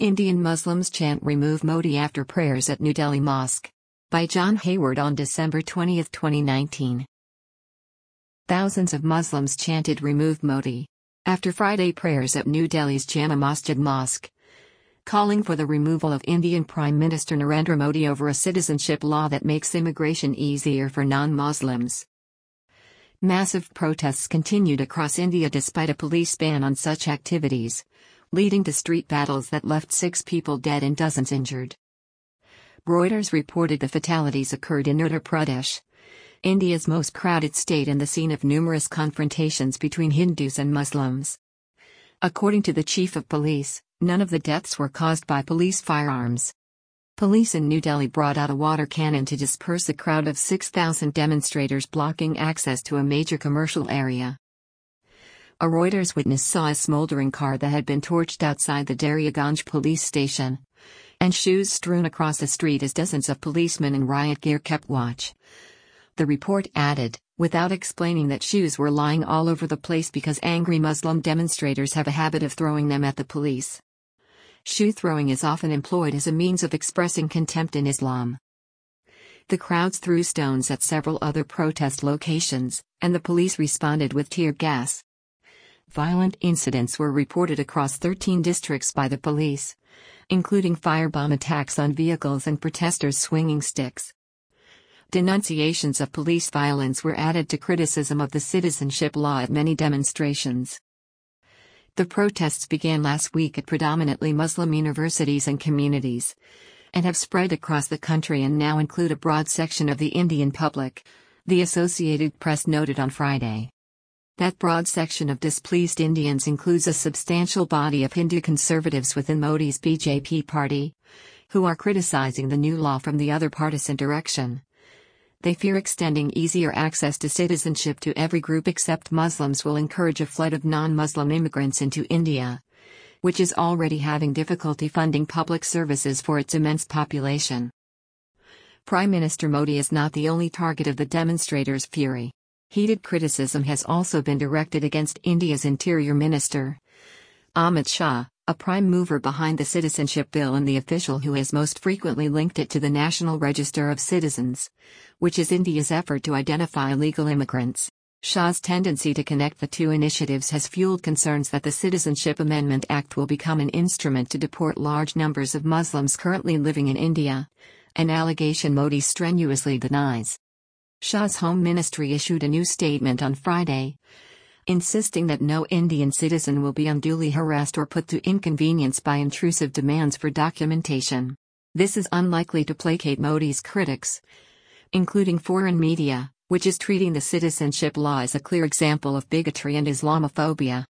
Indian Muslims chant Remove Modi after prayers at New Delhi Mosque. By John Hayward on December 20, 2019. Thousands of Muslims chanted Remove Modi after Friday prayers at New Delhi's Jama Masjid Mosque, calling for the removal of Indian Prime Minister Narendra Modi over a citizenship law that makes immigration easier for non-Muslims. Massive protests continued across India despite a police ban on such activities, leading to street battles that left 6 people dead and dozens injured. Reuters reported the fatalities occurred in Uttar Pradesh, India's most crowded state and the scene of numerous confrontations between Hindus and Muslims. According to the chief of police, none of the deaths were caused by police firearms. Police in New Delhi brought out a water cannon to disperse a crowd of 6,000 demonstrators blocking access to a major commercial area. A Reuters witness saw a smoldering car that had been torched outside the Daryaganj police station, and shoes strewn across the street as dozens of policemen in riot gear kept watch. The report added, without explaining that shoes were lying all over the place because angry Muslim demonstrators have a habit of throwing them at the police. Shoe throwing is often employed as a means of expressing contempt in Islam. The crowds threw stones at several other protest locations, and the police responded with tear gas. Violent incidents were reported across 13 districts by the police, including firebomb attacks on vehicles and protesters swinging sticks. Denunciations of police violence were added to criticism of the citizenship law at many demonstrations. The protests began last week at predominantly Muslim universities and communities, and have spread across the country and now include a broad section of the Indian public, the Associated Press noted on Friday. That broad section of displeased Indians includes a substantial body of Hindu conservatives within Modi's BJP party, who are criticizing the new law from the other partisan direction. They fear extending easier access to citizenship to every group except Muslims will encourage a flood of non-Muslim immigrants into India, which is already having difficulty funding public services for its immense population. Prime Minister Modi is not the only target of the demonstrators' fury. Heated criticism has also been directed against India's Interior Minister, Amit Shah, a prime mover behind the citizenship bill and the official who has most frequently linked it to the National Register of Citizens, which is India's effort to identify illegal immigrants. Shah's tendency to connect the two initiatives has fueled concerns that the Citizenship Amendment Act will become an instrument to deport large numbers of Muslims currently living in India, an allegation Modi strenuously denies. Shah's Home Ministry issued a new statement on Friday, insisting that no Indian citizen will be unduly harassed or put to inconvenience by intrusive demands for documentation. This is unlikely to placate Modi's critics, including foreign media, which is treating the citizenship law as a clear example of bigotry and Islamophobia.